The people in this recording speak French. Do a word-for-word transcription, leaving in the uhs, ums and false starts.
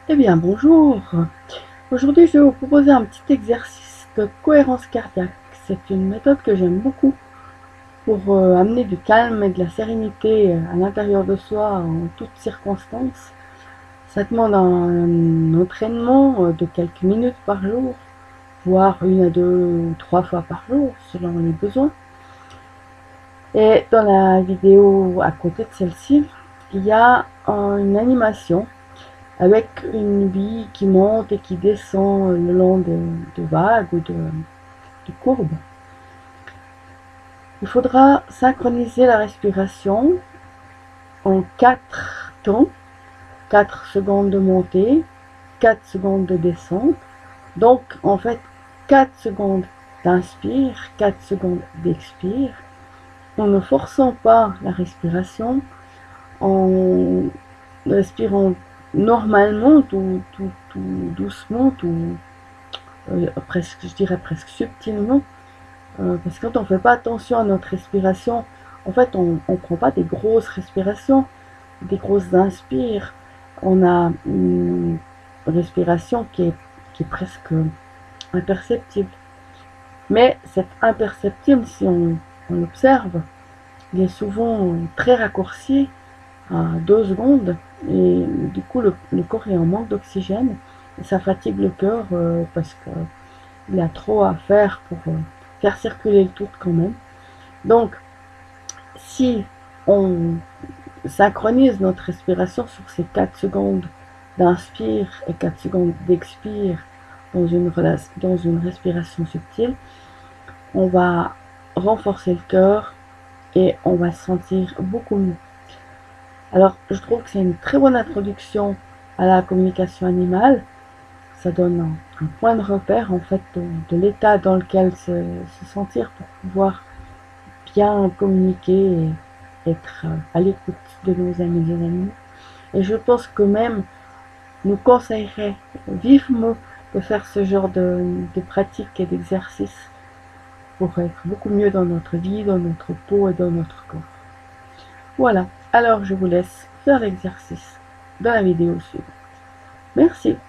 Eh bien, bonjour. Aujourd'hui, je vais vous proposer un petit exercice de cohérence cardiaque. C'est une méthode que j'aime beaucoup pour euh, amener du calme et de la sérénité à l'intérieur de soi en toutes circonstances. Ça demande un entraînement euh, de quelques minutes par jour, voire une à deux ou trois fois par jour, selon les besoins. Et dans la vidéo à côté de celle-ci, il y a une animation avec une bille qui monte et qui descend le long de, de vagues ou de, de courbes. Il faudra synchroniser la respiration en quatre temps, quatre secondes de montée, quatre secondes de descente. Donc en fait quatre secondes d'inspire, quatre secondes d'expire, en ne forçant pas la respiration, en respirant normalement, tout, tout, tout doucement, tout euh, presque, je dirais presque subtilement, euh, parce que quand on ne fait pas attention à notre respiration, en fait, on ne prend pas des grosses respirations, des grosses inspires. On a une respiration qui est, qui est presque imperceptible. Mais c'est imperceptible si on, on l'observe. Il est souvent très raccourci à deux secondes et du coup le, le corps est en manque d'oxygène et ça fatigue le cœur euh, parce qu'il a trop à faire pour euh, faire circuler le tout quand même. Donc si on synchronise notre respiration sur ces quatre secondes d'inspire et quatre secondes d'expire dans une, dans une respiration subtile, on va renforcer le cœur et on va se sentir beaucoup mieux. Alors, je trouve que c'est une très bonne introduction à la communication animale. Ça donne un, un point de repère, en fait, de, de l'état dans lequel se, se sentir pour pouvoir bien communiquer et être à l'écoute de nos amis et animaux. Et je pense que même nous conseillerait vivement de faire ce genre de, de pratique et d'exercice pour être beaucoup mieux dans notre vie, dans notre peau et dans notre corps. Voilà, alors je vous laisse faire l'exercice dans la vidéo suivante. Merci.